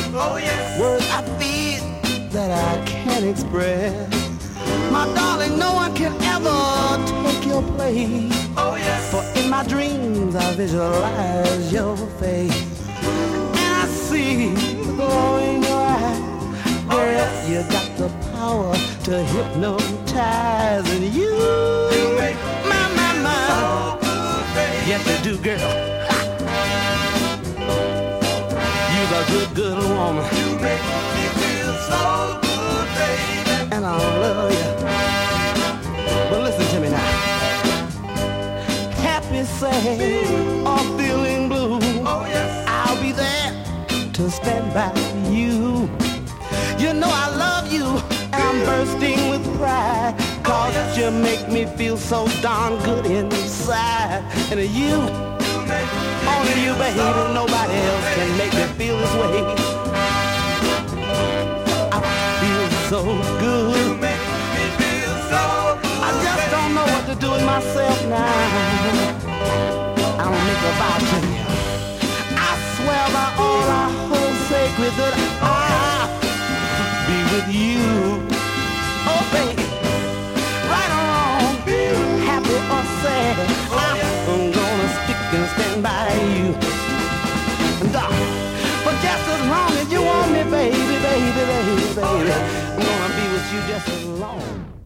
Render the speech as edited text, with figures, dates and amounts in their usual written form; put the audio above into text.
Oh yes. Words I feel that I can't express. My darling, no one can ever take your place. Oh yes. For in my dreams I visualize your face, and I see the glow in your eyes. Girl, yes. you got the power to hypnotize, and you make my so good, baby. yes you do, girl. You're a good woman. You make me feel so good, baby. And I love you. But listen to me now. Happy, sad, or feeling blue. Oh yes. I'll be there to stand by you. You know I love you, and I'm bursting with pride. Cause yes. you make me feel so darn good inside. And you, only you, baby, nobody else can make me feel this way. I feel so good. You make me feel so good. I just don't know what to do with myself now. I don't make a vow to you. I swear by all I hold sacred that I'll be with you. Oh, baby, right or wrong, happy or sad, I'm gonna stick and stand by you. And for just as long as you want me, baby, baby, baby, baby, I'm gonna be with you just as long